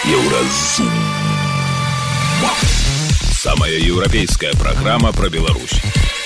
Еўразум. Самая еўрапейская праграма пра Беларусь.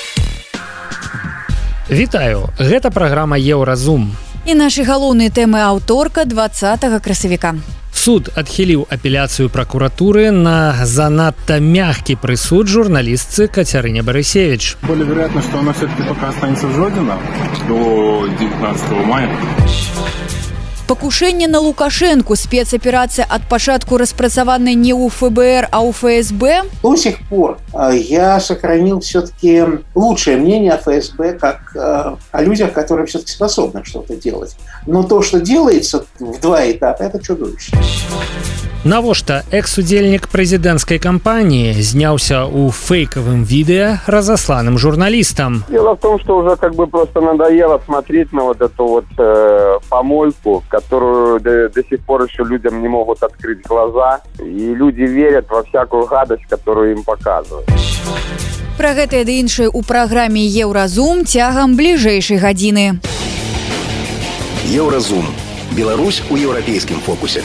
Вітаю, гэта праграма Еўразум. І нашы галоўныя тэмы аўторка 20 красавіка. Суд адхіліў апеляцыю пракуратуры на занадта мягкий прысуд журналістцы Кацярыне Барысевіч. Более вероятно, что она все-таки пока останется в Жодино до 19 мая. Покушение на Лукашенку. Спецоперация от початку распрацаванной не у ФБР, а у ФСБ. До сих пор я сохранил все-таки лучшее мнение о ФСБ как о людях, которые все-таки способны что-то делать. Но то, что делается в два этапа, это чудовищно. Навошта экс-удзельнік прэзідэнцкай кампаніі зняўся ў фейкавым відэа разасланым журналістам. Дело в том, что уже просто надоело смотреть на вот эту помойку, которую до сих пор еще людям не могут открыть глаза, и люди верят во всякую гадость, которую им показывают. Пра гэтае ды іншае ў праграме Еўразум цягам бліжэйшай гадзіны. Еўразум. Беларусь у еўрапейскім фокусе.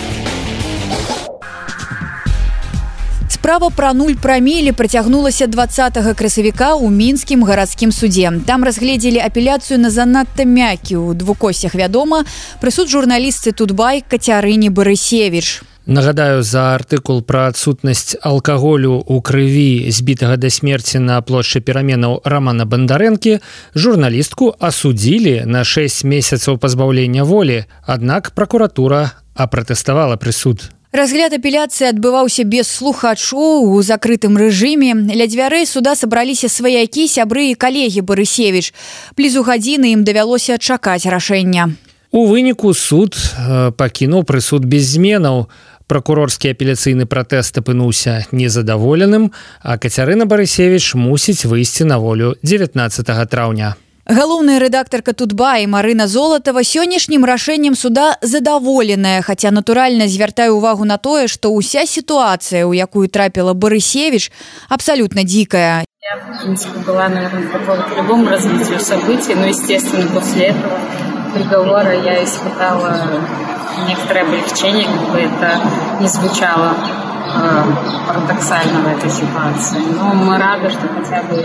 Справа пра 0 прамілі працягнулася 20 красавіка ў мінскім гарадскім судзе. Там разгледзелі апеляцыю на занадта мяккі ў двукосцях, вядома, прысуд журналістцы Тутбай Кацярыне Барысевіч. Нагадаю, за артыкул пра адсутнасць алкаголю ў крыві збітага да смерці на плошчы пераменаў Рамана Бандарэнкі журналістку асудзілі на 6 месяцаў пазбаўлення волі, аднак пракуратура апратэставала прысуд. Разгляд апеляцыі адбываўся без слухачоў у закрытым рэжыме. Ля дзвярэй суда сабраліся сваякі, сябры і калегі Барысевіч. Блізу гадзіны ім давялося чакаць рашэння. У выніку суд пакінуў прысуд без зменаў. Пракурорскі апеляцыйны пратэст апынуўся незадаволеным, а Кацярына Барысевіч мусіць выйсці на волю 19 траўня. Галоўная рэдактарка Тутбай Марына Золатава сённяшнім рашэннем суда задаволеная, хаця натуральна звяртае ўвагу на тое, што ўся сітуацыя, у якую трапіла Барысевіч, абсолютно дикая. Я, в принципе, была, наверное, готова к любому развитию событий, но, естественно, после этого приговора я испытала некоторое облегчение, как бы это не звучало парадоксально в этой ситуации. Но мы рады, что хотя бы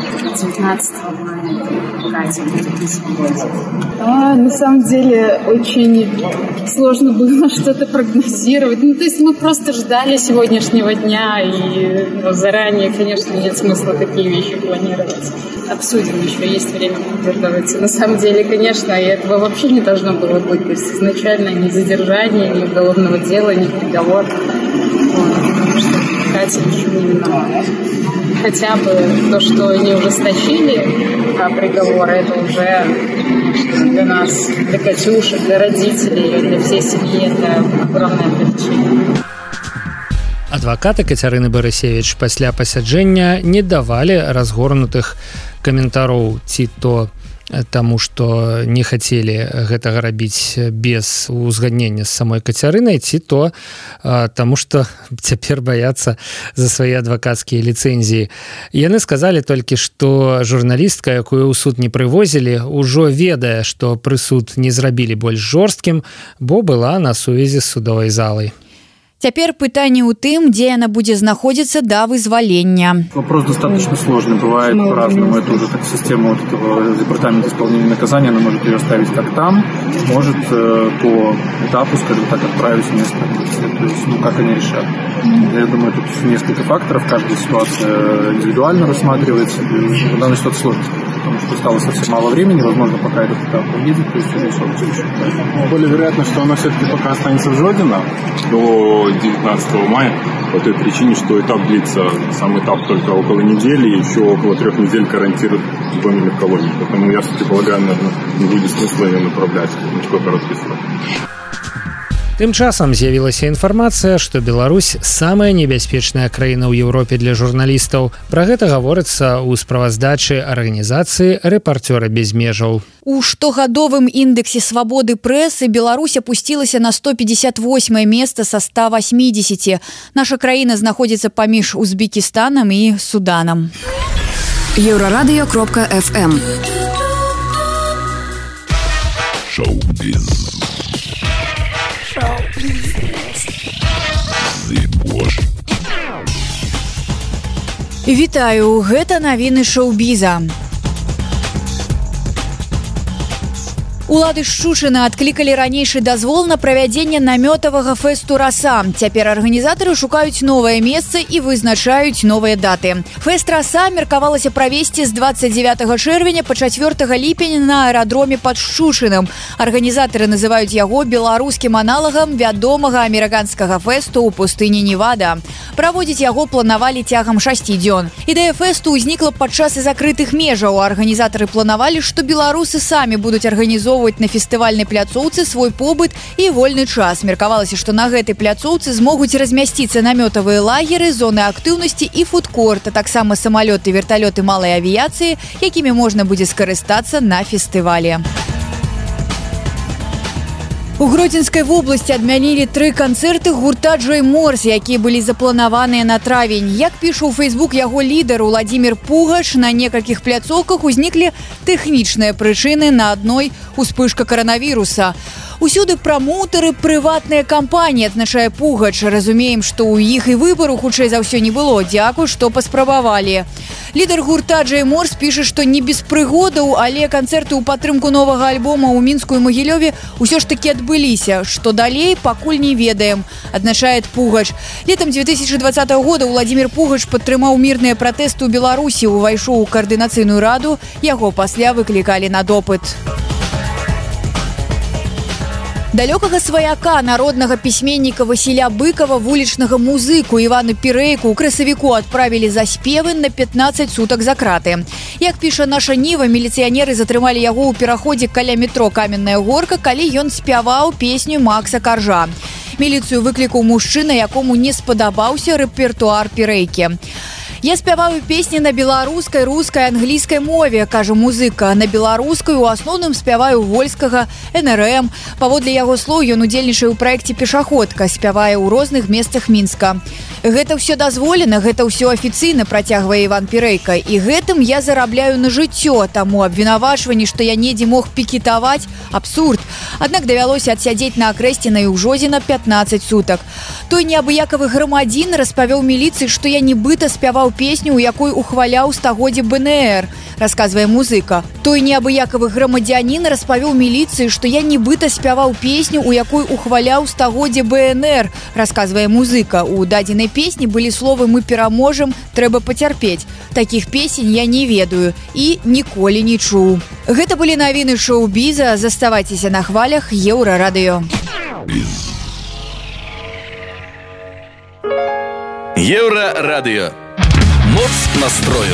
19 мая Катя будет на свободе. На самом деле очень сложно было что-то прогнозировать. То есть мы просто ждали сегодняшнего дня, и заранее, конечно, нет смысла такие вещи планировать. Обсудим, еще есть время подготовиться. На самом деле, конечно, и этого вообще не должно было быть. То есть изначально ни задержание, ни уголовного дела, ни приговор. Потому что Катя ничего не виновата. Хотя бы то, что не ужесточили приговор, это уже для нас, для Катюши, для родителей, для всей семьи, это огромное облегчение. Адвакаты Кацярыны Барысевіч пасля пасяджэння не давалі разгорнутых каментароў, ці то таму, што не хацелі гэтага рабіць без узгаднення з самой Кацярынай, ці то таму, што цяпер баяцца за свае адвакацкія ліцэнзіі. Яны сказалі толькі, што журналістка, якую ў суд не прывозілі, ужо ведае, што прысуд не зрабілі больш жорсткім, бо была на сувязі з судовай залай. Цяпер пытанне ў тым, дзе яна будзе знаходзіцца да вызвалення. Вопрос достаточно сложный, бывает по-разному. Это уже как система этого департамента исполнения наказания, она может ее оставить как там, может по этапу, скажем так, отправить в место. То есть, как они решат. Я думаю, тут несколько факторов, каждая ситуация индивидуально рассматривается. В данной ситуации сложно, потому что осталось совсем мало времени, возможно, пока этот этап поедет, то есть уже более вероятно, что она все-таки пока останется в Жодино до 19 мая, по той причине, что этап длится, сам этап только около недели, и еще около 3 недель карантируют в доме или в колонии. Поэтому я, все-таки полагаю, наверное, не будет смысла ее направлять на такой короткий срок. Тым часам з'явілася інфармацыя, што Беларусь самая небяспечная краіна ў Еўропе для журналістаў. Пра гэта гаворыцца ў справаздачы арганізацыі «Рэпарцёры без межаў». У штогадовым індексе свабоды прэсы Беларусь апусцілася на 158 месца са 180. Наша краіна знаходзіцца паміж Узбекістанам і Суданам. Еврорадио.FM. Шоу-биз. Вітаю, гэта навіны шоу-біза. Улады Шчучына адклікалі ранейшы дазвол на правядзенне намётавага фэсту «Раса». Цяпер арганізатары шукаюць новае месца і вызначаюць новыя даты. Фэст «Раса» меркавалася правесці з 29 чэрвеня па 4 ліпеня на аэрадроме пад Шчучыным. Арганізатары называюць яго беларускім аналагам вядомага амерыканскага фэсту ў пустыні Невада. Праводзіць яго планавалі цягам 6 дзён. Ідэя фэсту ўзнікла падчас закрытых межаў. Арганізатары планавалі, што беларусы самі будуць арганізоўваць на фестывальнай пляцоўцы свой побыт і вольны час. Меркавалася, што на гэтай пляцоўцы змогуць размясціцца намётавыя лагеры, зоны актыўнасці і фудкорт, а таксама самалёты, верталёты малай авіяцыі, якімі можна будзе скарыстацца на фестывалі. У Гродзенскай вобласці адмянілі 3 канцэрты гурта Джой Морс, якія былі запланаваныя на травень. Як піша ў Фейсбук яго лідар Уладзімір Пугач, на некалькіх пляцоўках узніклі тэхнічныя прычыны на адной успышка каранавіруса. Усюды прамоўтары прыватныя кампаніі, адзначае Пугач. Разумеем, што ў іх і выбару хутчэй за ўсё не было. Дзякуй, што паспрабавалі. Лідар гурта Джой Морс піша, што не без прыгодаў, але канцэрты ў падтрымку новага альбома ў Мінску і Магілёве ўсё ж такі адбыліся. Што далей, пакуль не ведаем, адзначае Пугач. Летам 2020 года Уладзімір Пугач падтрымаў мірныя пратэсты ў Беларусі, увайшоў у каардынацыйную раду, яго пасля выклікалі на допыт. Далёкага сваяка, народнага пісьменніка Васіля Быкова, вулічнага музыку Івану Пірэйку ў красавіку адправілі за спевы на 15 сутак за краты. Як піша наша Ніва, міліцыянеры затрымалі яго ў пераходзе каля метро «Каменная горка», калі ён спяваў песню Макса Каржа. Міліцыю выклікаў мужчына, якому не спадабаўся рэпертуар Пірэйкі. Я спяваю песні на беларускай, рускай, англійскай мове, кажа музыка. На беларускай у асноўным спяваю вольскага, НРМ. Паводле яго слоў ён удзельнічае ў праекце «Пешаходка», спявае ў розных месцах Мінска. Гэта ўсё дазволена, гэта ўсё афіцыйна, працягвае Іван Пірэйка. І гэтым я зарабляю на жыццё, таму абвінавачванне, што я недзе мог пікетаваць, абсурд. Аднак давялося адсядзець на Акрэсцінай у Жозіна 15 сутак. Той неабыякавы грамадзін распавёў міліцыі, што я нібыта спяваў песню, у якой ухваляў стагоддзе БНР, расказвае музыка. Той неабыякавы грамадзянін распавёў міліцыі, што я нібыта спяваў песню, у якой ухваляў стагоддзе БНР, расказвае музыка. У дадзенай песні былі словы «Мы пераможам, трэба пацярпець». Такіх песень я не ведаю і ніколі не чуў. Гэта былі навіны шоу-біза. Заставайцеся на хвалях Еўрарадыё. Еўрарадыё. Моц настрою.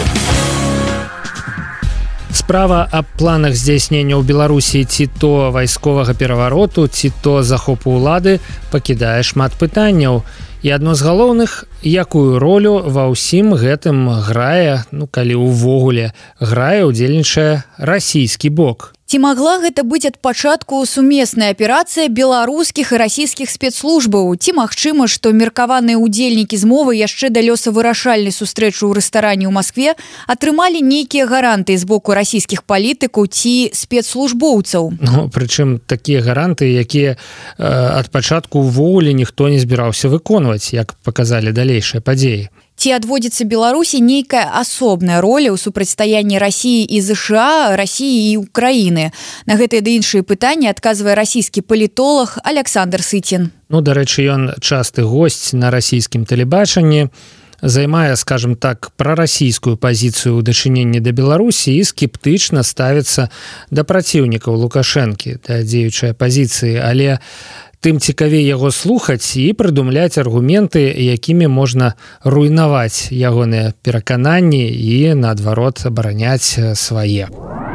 Справа аб планах здзяйснення ў Беларусі ці то вайсковага перавароту, ці то захопу ўлады пакідае шмат пытанняў. І адно з галоўных, якую ролю ва ўсім гэтым грае, калі ўвогуле грае, удзельнічае расійскі бок. Ці магла гэта быць ад пачатку сумесная аперацыя беларускіх і расійскіх спецслужбаў? Ці магчыма, што меркаваныя ўдзельнікі змовы яшчэ да лёсавырашальнай сустрэчы ў рэстаране ў Маскве атрымалі нейкія гарантыі з боку расійскіх палітыкаў ці спецслужбоўцаў? Прычым такія гарантыі, якія ад пачатку ўвогуле ніхто не збіраўся выконваць, як паказалі далейшыя падзеі. Ці адводзіцца Беларусі нейкая асобная роля ў супрацьстаянні Расіі і ЗША, Расіі і Украіны? На гэтыя ды іншыя пытанні адказвае расійскі палітолог Александр Сытін. Дарэчы, ён часты госць на расійскім тэлебачанні, займае, скажем так, прарасійскую пазіцыю ў дачыненні да Беларусі і скептычна ставіцца да праціўнікаў Лукашэнкі, да дзеючай апазіцыі, але тым цікавей яго слухаць і прыдумляць аргументы, якімі можна руйнаваць ягоныя перакананні і, наадварот, абараняць свае.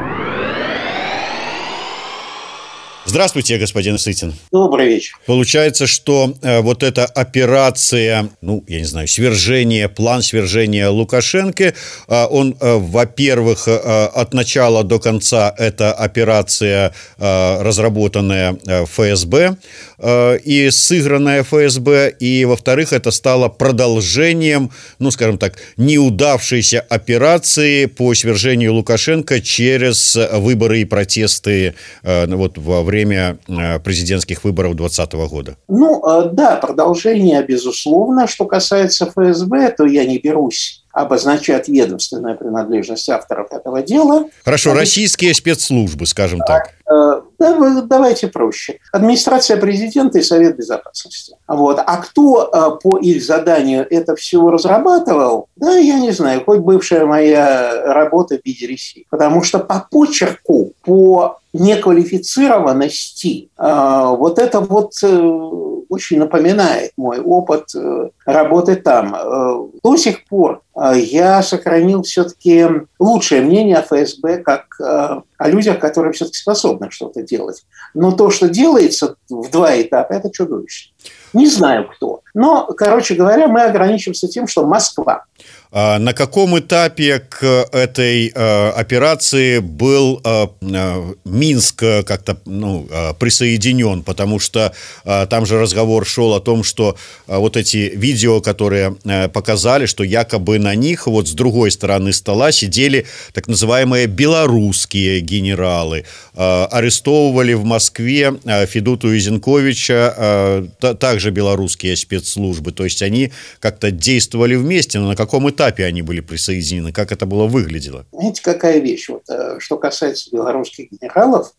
Здравствуйте, господин Сытин. Добрый вечер. Получается, что вот эта операция, свержение, план свержения Лукашенко, он, во-первых, от начала до конца это операция, разработанная ФСБ и сыгранная ФСБ, и, во-вторых, это стало продолжением, неудавшейся операции по свержению Лукашенко через выборы и протесты во время президентских выборов 2020 года. Да, продолжение, безусловно. Что касается ФСБ, то я не берусь обозначать ведомственную принадлежность авторов этого дела. Хорошо, российские спецслужбы, скажем так. Давайте проще. Администрация президента и Совет Безопасности. Вот. А кто по их заданию это все разрабатывал, да, я не знаю, хоть бывшая моя работа BDRC. Потому что по почерку, по неквалифицированности, вот это вот очень напоминает мой опыт работы там. До сих пор я сохранил все-таки лучшее мнение о ФСБ как о людях, которые все-таки способны что-то делать. Но то, что делается в два этапа, это чудовищно. Не знаю кто. Но, короче говоря, мы ограничимся тем, что Москва. На каком этапе к этой операции был Минск как-то присоединен? Потому что там же разговор шел о том, что вот эти видео, которые показали, что якобы на них вот с другой стороны стола сидели так называемые белорусские генералы. Арестовывали в Москве Федута Язенковича также белорусские спецслужбы. То есть они как-то действовали вместе, но на каком этапе они были присоединены? Как это было выглядело? Знаете, какая вещь? Вот, что касается белорусских генералов,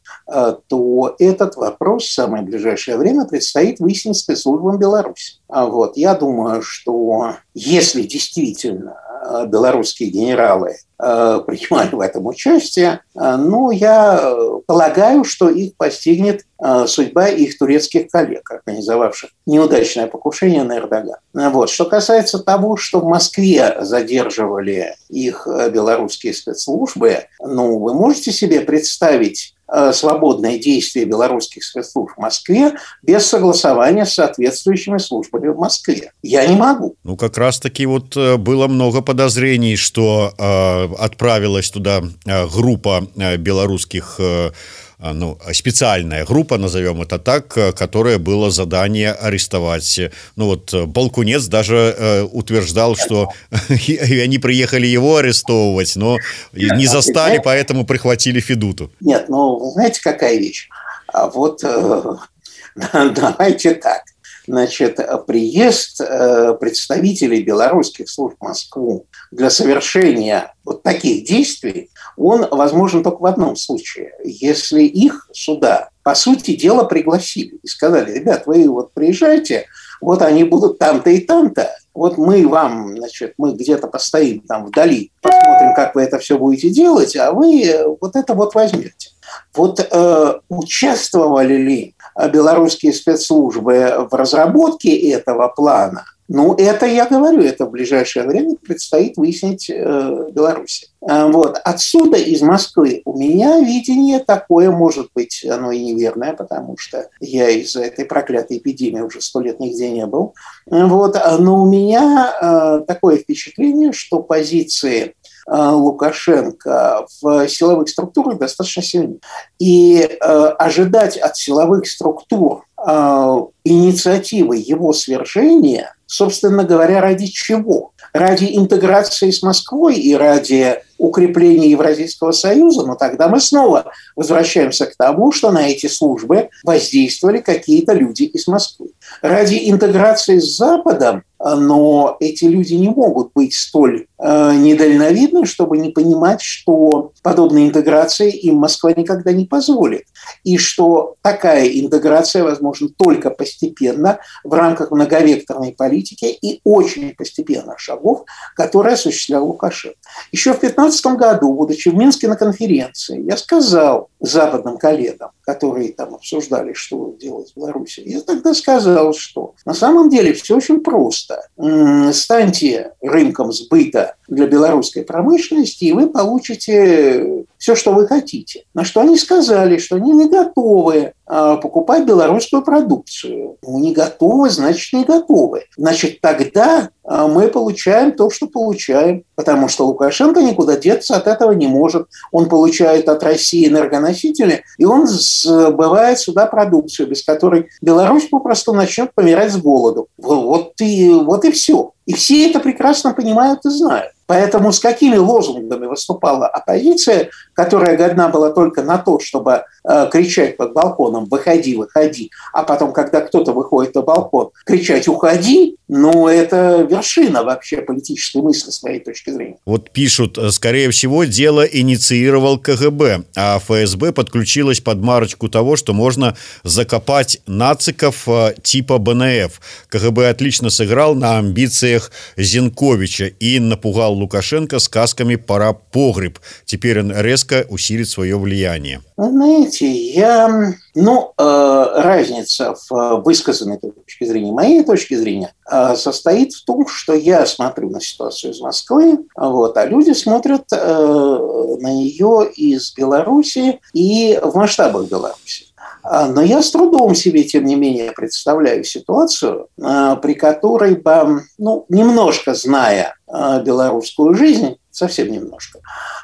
то этот вопрос в самое ближайшее время предстоит выяснить спецслужбам Беларуси. Вот, я думаю, что если действительно белорусские генералы принимали в этом участие, я полагаю, что их постигнет судьба их турецких коллег, организовавших неудачное покушение на Эрдогана. Вот. Что касается того, что в Москве задерживали их белорусские спецслужбы, вы можете себе представить свободное действие белорусских спецслужб в Москве без согласования с соответствующими службами в Москве? Я не могу. Как раз-таки вот было много подозрений, что отправилась туда группа белорусских, специальная группа, назовем это так, которая было задание арестовать. Балкунец даже утверждал, что они приехали его арестовывать, но не застали, поэтому прихватили Федуту. Нет, знаете, какая вещь? Давайте так. Приезд представителей белорусских служб в Москву для совершения вот таких действий, он возможен только в одном случае. Если их сюда, по сути дела, пригласили и сказали: ребят, вы приезжайте, вот они будут там-то и там-то, вот мы вам, мы где-то постоим там вдали, посмотрим, как вы это все будете делать, а вы вот это вот возьмете. Участвовали ли белорусские спецслужбы в разработке этого плана? Это, я говорю, это в ближайшее время предстоит выяснить Беларуси. Отсюда, из Москвы, у меня видение такое, может быть, оно и неверное, потому что я из-за этой проклятой эпидемии уже 100 лет нигде не был. Но у меня такое впечатление, что позиции Лукашенко в силовых структурах достаточно сильны. И ожидать от силовых структур инициативы его свержения, собственно говоря, ради чего? Ради интеграции с Москвой и ради укрепления Евразийского союза, но тогда мы снова возвращаемся к тому, что на эти службы воздействовали какие-то люди из Москвы. Ради интеграции с Западом, но эти люди не могут быть столь недальновидны, чтобы не понимать, что подобной интеграции им Москва никогда не позволит. И что такая интеграция возможна только постепенно в рамках многовекторной политики и очень постепенных шагов, которые осуществлял Лукашенко. Еще в 2015 году, будучи в Минске на конференции, я сказал западным коллегам, которые там обсуждали, что делать в Беларуси, я тогда сказал, что на самом деле все очень просто. Станьте рынком сбыта для белорусской промышленности, и вы получите все, что вы хотите. На что они сказали, что они не готовы покупать белорусскую продукцию. Не готовы, значит, не готовы. Значит, тогда мы получаем то, что получаем, потому что Лукашенко никуда деться от этого не может. Он получает от России энергоносители, и он сбывает сюда продукцию, без которой Беларусь попросту начнет помирать с голоду. Вот и все. И все это прекрасно понимают и знают. Поэтому с какими лозунгами выступала оппозиция, которая годна была только на то, чтобы кричать под балконом «выходи, выходи», а потом, когда кто-то выходит на балкон, кричать «уходи», это вершина вообще политической мысли с моей точки зрения. Вот пишут, скорее всего, дело инициировал КГБ, а ФСБ подключилась под марочку того, что можно закопать нациков типа БНФ. КГБ отлично сыграл на амбициях Зинковича и напугал Лукашенко сказками «Пора погреб». Теперь он резко усилит свое влияние. Знаете, разница в высказанной точке зрения, моей точки зрения, состоит в том, что я смотрю на ситуацию из Москвы, а люди смотрят на нее из Беларуси и в масштабах Беларуси. Но я с трудом себе, тем не менее, представляю ситуацию, при которой бы, немножко зная белорусскую жизнь, совсем немножко,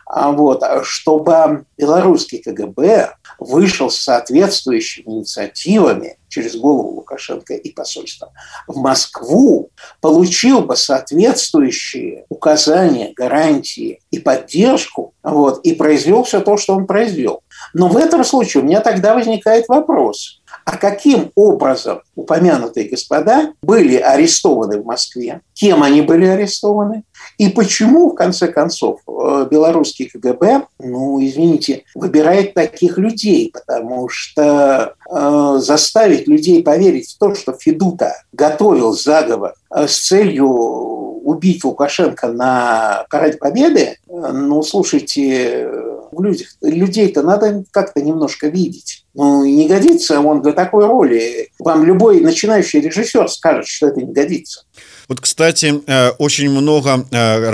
чтобы белорусский КГБ вышел с соответствующими инициативами через голову Лукашенко и посольства в Москву, получил бы соответствующие указания, гарантии и поддержку, и произвел все то, что он произвел. Но в этом случае у меня тогда возникает вопрос, а каким образом упомянутые господа были арестованы в Москве, кем они были арестованы, и почему, в конце концов, белорусский КГБ, выбирает таких людей, потому что заставить людей поверить в то, что Федута готовил заговор с целью убить Лукашенко на Параде Победы, слушайте, людей-то надо как-то немножко видеть. Не годится он для такой роли. Вам любой начинающий режиссер скажет, что это не годится. Вот, кстати, очень много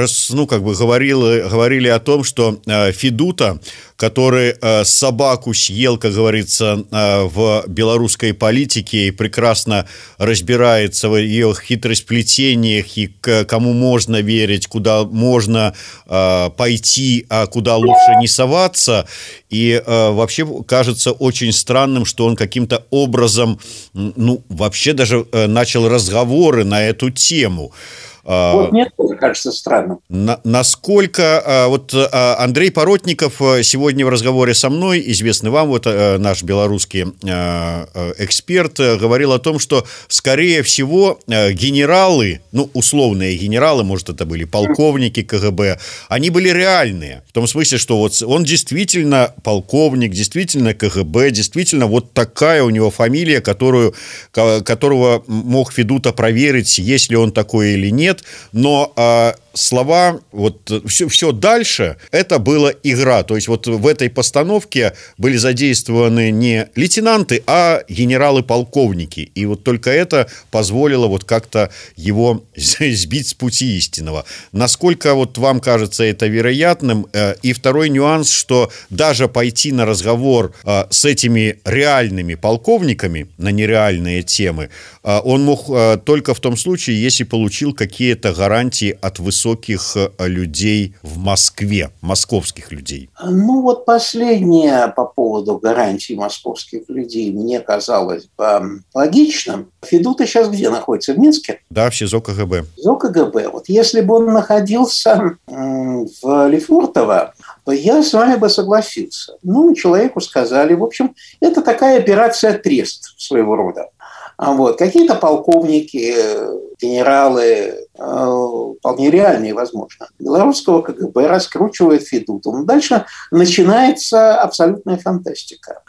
говорили о том, что Федута, который собаку съел, как говорится, в белорусской политике и прекрасно разбирается в ее хитросплетениях и кому можно верить, куда можно пойти, а куда лучше не соваться. И вообще кажется очень странным, что он каким-то образом, вообще даже начал разговоры на эту тему. Мне тоже кажется странным. Насколько Андрей Поротников сегодня в разговоре со мной, известный вам, наш белорусский эксперт, говорил о том, что, скорее всего, генералы, условные генералы, может, это были полковники КГБ, они были реальные. В том смысле, что он действительно полковник, действительно КГБ, действительно такая у него фамилия, которого мог Федута проверить, есть ли он такой или нет. Но слова, все дальше, это была игра. То есть в этой постановке были задействованы не лейтенанты, а генералы-полковники. И только это позволило как-то его сбить с пути истинного. Насколько вам кажется это вероятным? И второй нюанс, что даже пойти на разговор с этими реальными полковниками на нереальные темы, он мог только в том случае, если получил какие-то гарантии от высоких людей в Москве, московских людей. Последнее по поводу гарантий московских людей мне казалось бы логичным. Федута сейчас где находится? В Минске? Да, в СИЗО КГБ. СИЗО КГБ. Если бы он находился в Лефортово, то я с вами бы согласился. Человеку сказали, в общем, это такая операция трест своего рода. Какие-то полковники, генералы, вполне реальные, возможно, белорусского КГБ раскручивает Федуту. Дальше начинается абсолютная фантастика.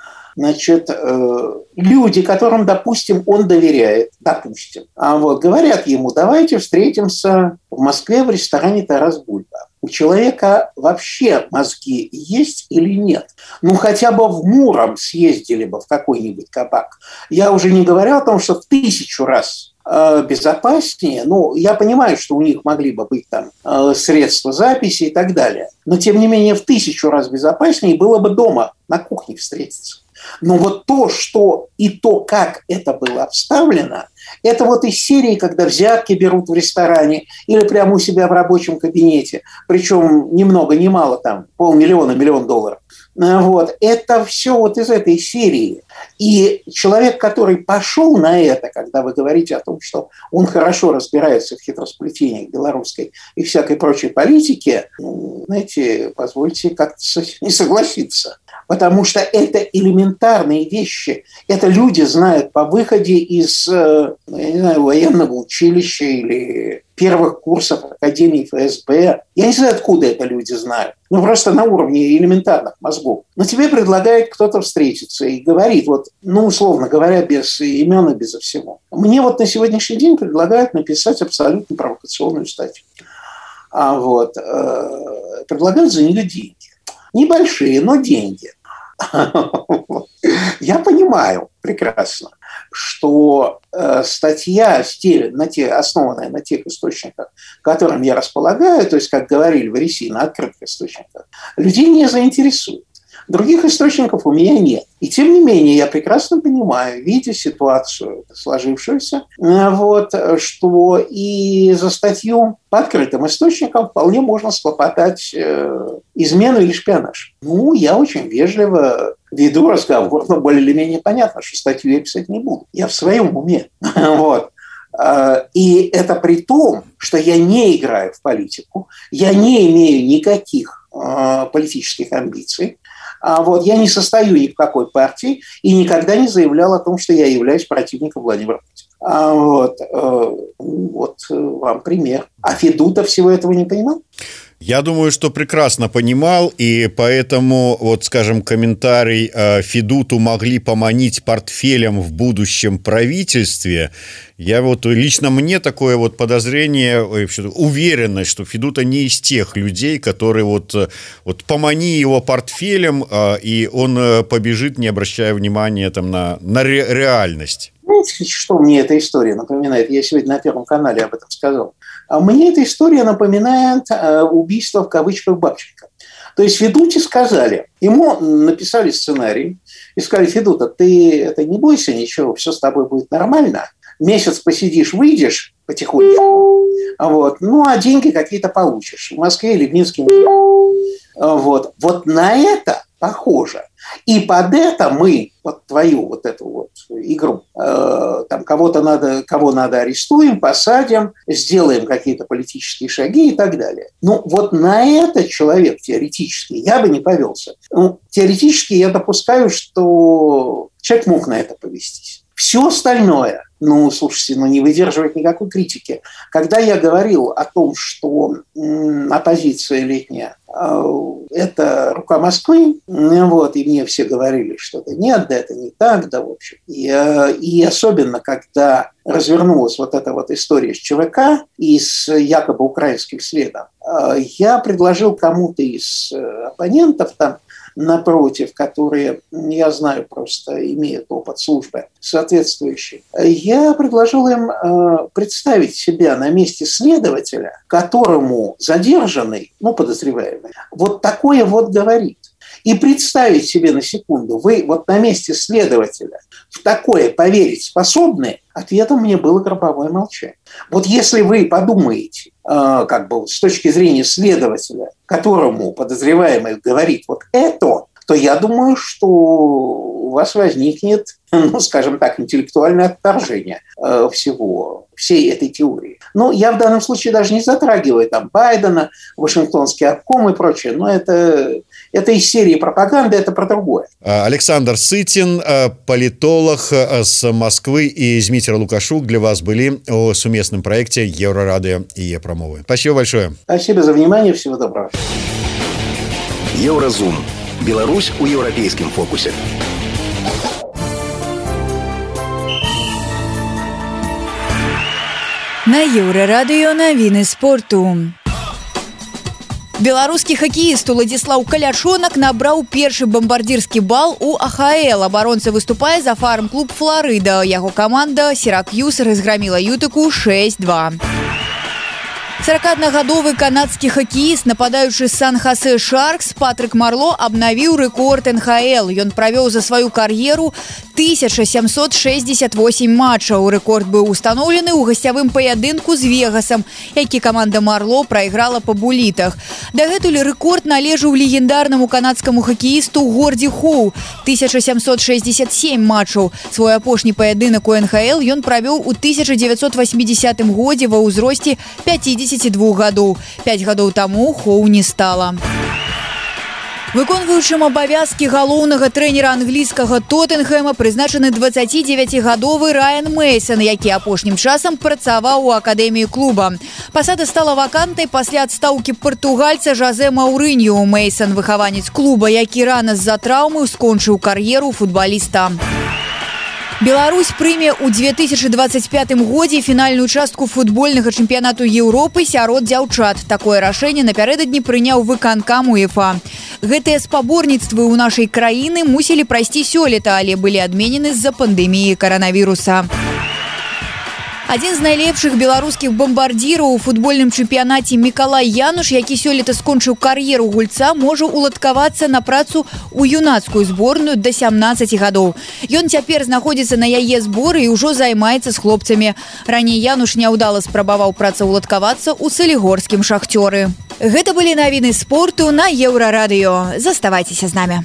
Люди, которым, допустим, он доверяет, говорят ему, давайте встретимся в Москве в ресторане «Тарас Бульба». У человека вообще мозги есть или нет? Хотя бы в Муром съездили бы в какой-нибудь кабак. Я уже не говорю о том, что в 1000 раз безопаснее. Я понимаю, что у них могли бы быть там средства записи и так далее. Но, тем не менее, в 1000 раз безопаснее было бы дома, на кухне встретиться. Но то, что и то, как это было обставлено, это из серии, когда взятки берут в ресторане или прямо у себя в рабочем кабинете, причем ни много ни мало, там, $500 000, $1 миллион. Это все из этой серии. И человек, который пошел на это, когда вы говорите о том, что он хорошо разбирается в хитросплетениях белорусской и всякой прочей политики, позвольте как-то не согласиться. Потому что это элементарные вещи. Это люди знают по выходе из, я не знаю, военного училища или первых курсов Академии ФСБ. Я не знаю, откуда это люди знают. Ну, просто на уровне элементарных мозгов. Но тебе предлагает кто-то встретиться и говорит, вот, ну, условно говоря, без имен и без всего. Мне вот на сегодняшний день предлагают написать абсолютно провокационную статью. Предлагают за нее деньги. Небольшие, но деньги. Я понимаю прекрасно, что статья, основанная на тех источниках, которым я располагаю, то есть, как говорили в РИСИ, на открытых источниках, людей не заинтересует. Других источников у меня нет. И тем не менее, я прекрасно понимаю, видя ситуацию сложившуюся, что и за статью по открытым источникам вполне можно схлопотать измену или шпионаж. Ну, я очень вежливо веду разговор, но более или менее понятно, что статью я писать не буду. Я в своем уме. И это при том, что я не играю в политику, я не имею никаких политических амбиций. Я не состою ни в какой партии и никогда не заявлял о том, что я являюсь противником Владимира Путина. Вот вам пример. А Федута всего этого не понимал? Я думаю, что прекрасно понимал, и поэтому, вот, скажем, комментарий Федуту могли поманить портфелем в будущем правительстве. Я вот лично мне такое вот подозрение, уверенность, что Федута не из тех людей, которые вот помани его портфелем, и он побежит, не обращая внимания там на реальность. Знаете, что мне эта история напоминает? Я сегодня на Первом канале об этом сказал. Мне эта история напоминает убийство в кавычках Бабченко. То есть Федуте сказали, ему написали сценарий и сказали: Федута, ты не бойся ничего, все с тобой будет нормально. Месяц посидишь, выйдешь потихонечку, а деньги какие-то получишь в Москве или в Минске. Вот на это похоже. И под это мы, твою эту игру, кого надо арестуем, посадим, сделаем какие-то политические шаги и так далее. На этот человек теоретически я бы не повелся. Теоретически я допускаю, что человек мог на это повестись. Все остальное, слушайте, не выдерживает никакой критики. Когда я говорил о том, что оппозиция летняя это рука Москвы, и мне все говорили, что это нет, да это не так, да, в общем. И особенно, когда развернулась эта история с ЧВК и с якобы украинским следом, я предложил кому-то из оппонентов там, напротив, которые, я знаю, просто имеют опыт службы соответствующий, я предложил им представить себя на месте следователя, которому задержанный, подозреваемый, такое говорит. И представить себе на секунду, вы на месте следователя в такое поверить способны? Ответом мне было гробовое молчание. Если вы подумаете, с точки зрения следователя, которому подозреваемый говорит это, то я думаю, что у вас возникнет, скажем так, интеллектуальное отторжение всей этой теории. Я в данном случае даже не затрагиваю Байдена, Вашингтонский обком и прочее, но это из серии пропаганды, это про другое. Александр Сытин, политолог с Москвы, и Змитер Лукашук для вас были о суместном проекте Еврорадио и Епромовы. Спасибо большое. Спасибо за внимание, всего доброго. Еўразум. Беларусь у еўрапейскім фокусе. На Еўрарадыё навіны спорту. Беларускі хакеіст Уладзіслаў Калячонак набраў першы бамбардзірскі бал у АХЛ. Абаронца выступае за фарм-клуб «Флорыда». Яго каманда «Сиракьюз» разгромила «Ютыку» 6-2. 41-гадовы канадскі хакеіст, нападаючы Сан-Хосе Шаркс, Патрык Марло абнавіў рэкорд НХЛ. Ён правёў за сваю кар'еру 1768 матчаў. Рэкорд быў устаноўлены ў гасцявым паядынку з Вегасам, які каманда Марло прайграла па булітах. Дагэтуль рэкорд належаў легендарнаму канадскаму хакеісту Горді Хоу, 1767 матчаў. Свой апошні паядынак у НХЛ ён правёў у 1980 годзе ва ўзросце 52 гадоў. 5 гадоў таму Хоу не стала. Выконваючым абавязкі галоўнага трэнера англійскага Тоттенхэма прызначаны 29-гадовы Райан Мейсон, які апошнім часам працаваў у акадэміі клуба. Пасада стала вакантнай пасля адстаўкі партугальца Жозе Мауриньо. Мейсон – выхаванец клуба, які рана з-за траўмы скончыў кар'еру футбаліста. Беларусь прыме ў 2025 годзе фінальную частку футбольнага чэмпіянату Еўропы сярод дзяўчат. Такое рашэнне напярэдадні прыняў выканкам УЕФА. Гэтыя спаборніцтвы ў нашай краіны мусілі прайсці сёлета, але былі адменены з-за пандэміі каранавіруса. Адзін з найлепшых беларускіх бамбардзіраў у футбольным чэмпіянаце Мікалай Януш, які сёлета скончыў кар'еру гульца, можа уладкавацца на працу ў юнацкую зборную да 17 гадоў. Ён цяпер знаходзіцца на яе зборы і ўжо займаецца з хлопцамі. Раней Януш няўдала спрабаваў працаўладкавацца ў салігорскім Шахцёры. Гэта былі навіны спорту на Еўрарадыё. Заставайцеся з намі.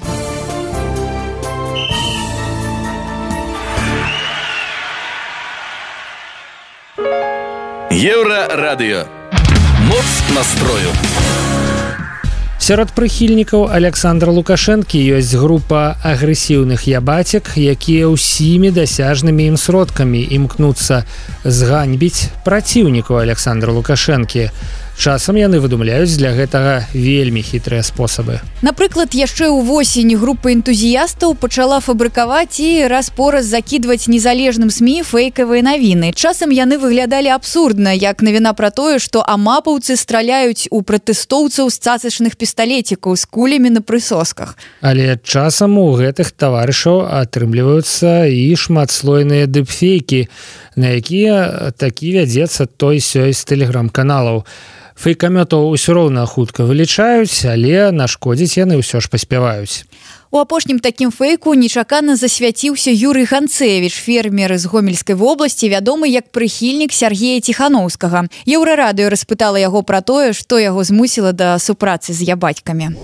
Еўрарадыё. Моц настрою. Сярод прыхільнікаў Александра Лукашэнкі ёсць група агрэсіўных ябацек, якія ўсімі дасяжнымі ім сродкамі імкнуцца зганьбіць праціўнікаў Александра Лукашэнкі. Часам яны выдумляюць для гэтага вельмі хітрыя спосабы. Напрыклад, яшчэ ўвосень група энтузіястаў пачала фабрыкаваць і раз-пораз закідваць незалежным СМІ фэйкавыя навіны. Часам яны выглядалі абсурдна, як навіна пра тое, што амапаўцы страляюць у пратэстоўцаў з цацачных пісталетікаў з кулямі на прысосках. Але часам у гэтых таварышаў атрымліваюцца і шматслойныя дыпфейкі, на якія такі вядзецца той-сёй з тэлеграм-каналаў. Фейкамётаў усё роўна хутка вылічаюць, але нашкодзіць яны ўсё ж паспяваюць. У апошнім такім фейку нечакана засвяціўся Юрый Ганцевіч, фермер з Гомельскай вобласці, вядомы як прыхільнік Сергея Ціханаўскага. Еўрарадыё распытала яго пра тое, што яго змусіла да супрацы з ябацькамі.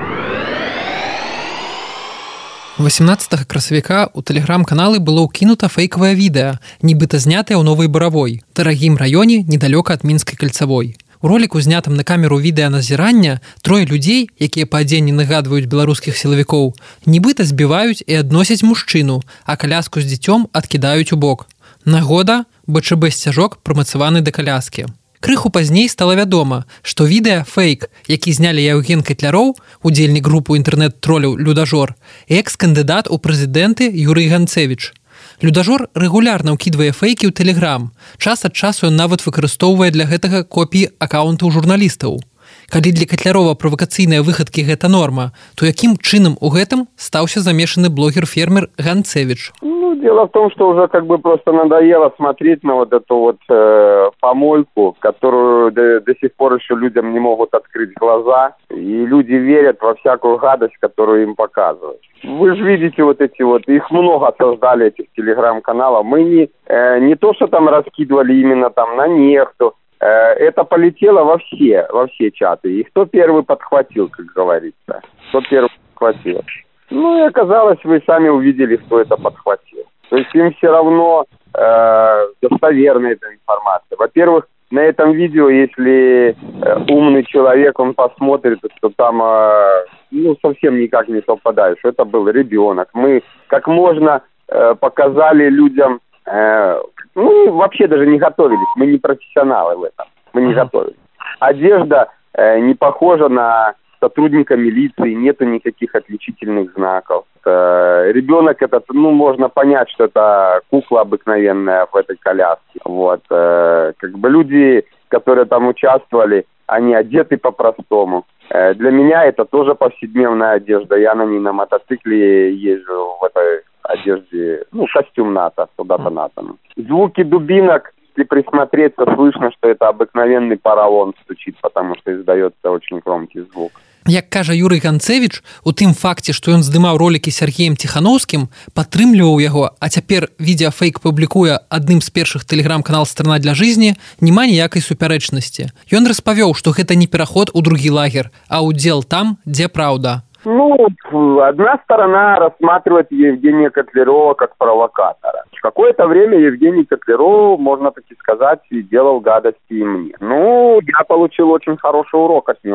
18 красавіка ў тэлеграм-каналы было ўкінута фейкавае відэа, нібыта знятае ў Новай Баравой, дарагім раёне недалёка ад Мінскай кальцавой. У роліку, знятым на камеру відэаназірання, трое людзей, якія па адзенні нагадваюць беларускіх сілавікоў, нібыта збіваюць і адносяць мужчыну, а каляску з дзіцём адкідаюць у бок. Нагода – БЧБ-сцяжок прымацаваны да каляскі. Крыху пазней стала вядома, што відэа фейк, які знялі Яўген Катляроў, удзельнік групы інтэрнэт-троляў «Людажор», і экс-кандыдат у прэзідэнты Юрый Ганцевіч. Людажор рэгулярна ўкідвае фейкі ў тэлеграм. Час ад часу ён нават выкарыстоўвае для гэтага копіі акаунтаў журналістаў. Калі для Катлярова правакацыйныя выхадкі гэта норма, то якім чынам у гэтым стаўся замешаны блогер-фермер Ганцевіч? Дело в том, что уже просто надоело смотреть на вот эту помойку, которую до сих пор еще людям не могут открыть глаза, и люди верят во всякую гадость, которую им показывают. Вы же видите их много создали, этих телеграм-каналов. Мы не то, что там раскидывали именно там на нефть, это полетело во все чаты. И кто первый подхватил, как говорится, кто первый подхватил. И оказалось, вы сами увидели, кто это подхватил. То есть им все равно достоверна эта информация. Во-первых, на этом видео, если умный человек, он посмотрит, что там совсем никак не совпадает, что это был ребенок. Мы как можно показали людям, вообще даже не готовились, мы не профессионалы в этом, мы не готовились. Одежда не похожа на сотрудника милиции, нету никаких отличительных знаков. Ребенок этот, можно понять, что это кукла обыкновенная в этой коляске. Люди, которые там участвовали, они одеты по-простому. Для меня это тоже повседневная одежда. Я на ней на мотоцикле езжу в этой одежде, костюм НАТО, солдата НАТО. Звуки дубинок, если присмотреться, слышно, что это обыкновенный паровоз стучит, потому что издается очень громкий звук. Як кажа Юрый Ганцевіч, у тым факце, што ён здымаў ролікі Сергеем Ціханаўскім, падтрымліваў яго, а цяпер відеафейк публікуе адным з першых тэлеграм-канал «Страна для жизни», няма ніякай супярэчнасці. Ён распавёў, што гэта не пераход у другі лагер, а удзел там, дзе праўда. Одна сторона рассматривает Евгения Котлярова как провокатора. Какое-то время Евгений Котляров, можно так и сказать, делал гадости и мне. Я получил очень хороший урок от него.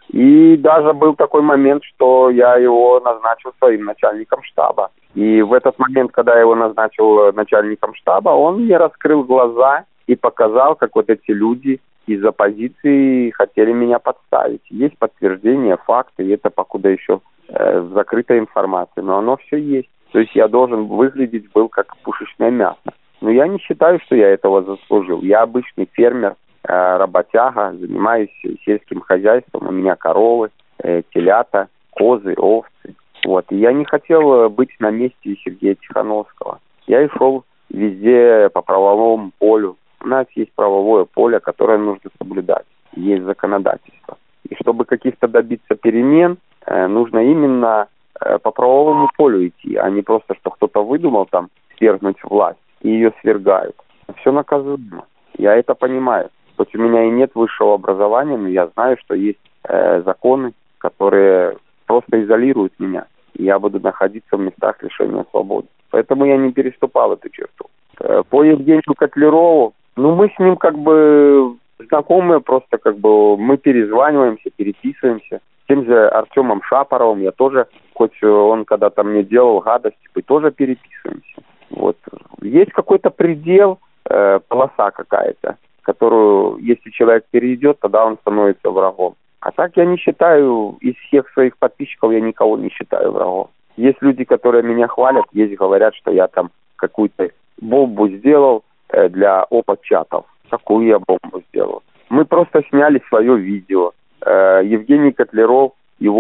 И даже был такой момент, что я его назначил своим начальником штаба. И в этот момент, когда я его назначил начальником штаба, он мне раскрыл глаза и показал, как вот эти люди из оппозиции хотели меня подставить. Есть подтверждение, факты, и это покуда еще закрытая информация, но оно все есть. То есть я должен выглядеть был как пушечное мясо. Но я не считаю, что я этого заслужил. Я обычный фермер, работяга, занимаюсь сельским хозяйством. У меня коровы, телята, козы, овцы. Вот. И я не хотел быть на месте Сергея Тихановского. Я и шел везде по правовому полю. У нас есть правовое поле, которое нужно соблюдать. Есть законодательство. И чтобы каких-то добиться перемен, нужно именно по правовому полю идти, а не просто, что кто-то выдумал там свергнуть власть, и ее свергают. Все наказуемо. Я это понимаю. Хоть у меня и нет высшего образования, но я знаю, что есть законы, которые просто изолируют меня. И я буду находиться в местах лишения свободы. Поэтому я не переступал эту черту. По Евгению Котлерову, мы с ним как бы знакомые, просто как бы мы перезваниваемся, переписываемся. С тем же Артемом Шапоровым я тоже, хоть он когда-то мне делал гадости, мы тоже переписываемся. Вот. Есть какой-то предел, полоса какая-то, которую, если человек перейдет, тогда он становится врагом. А так я не считаю, из всех своих подписчиков я никого не считаю врагом. Есть люди, которые меня хвалят, есть говорят, что я там какую-то бомбу сделал для опа-чатов. Какую я бомбу сделал? Мы просто сняли свое видео. Евгений Котлеров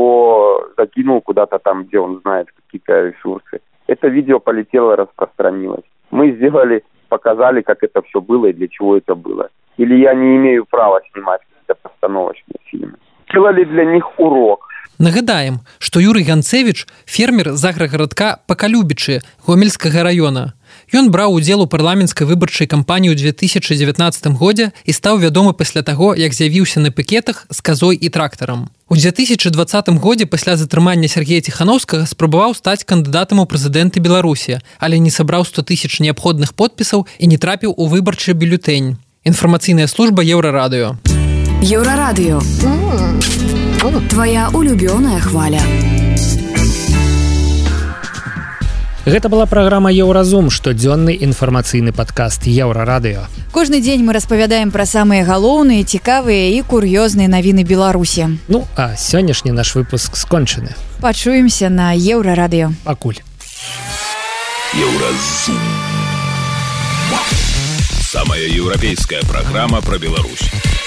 его закинул куда-то там, где он знает какие-то ресурсы. Это видео полетело, распространилось. Мы сделали, показали, как это все было и для чего это было. Или я не имею права снимать какие-то постановочные фильмы. Делали для них урок. Нагадаем, што Юрый Ганцевіч – фермер з аграгарадка Пакалюбічы Гомельскага района. Ён браў удзел у парламенцкай выбарчай кампаніі ў 2019 годзе і стаў вядомы пасля таго, як з'явіўся на пікетах з казой і трактарам. У 2020 годзе пасля затрымання Сергея Тихановскага спрабаваў стаць кандыдатам у прэзідэнты Беларусі, але не сабраў 100 000 неабходных подпісаў і не трапіў у выбарчы бюлетэнь. Інфармацыйная служба Еўрарадыё. Еўрарадыё. Твоя улюбёная хваля. Гэта была праграма Еўразум, штодзённы інфармацыйны падкаст Еўрарадыё. Кожны дзень мы распавядаем пра самыя галоўныя, цікавыя і кур'ёзныя навіны Беларусі. А сённяшні наш выпуск скончаны. Пачуемся на Еўрарадыё. Пакуль. Еўразум. Самая еўрапейская праграма пра Беларусь.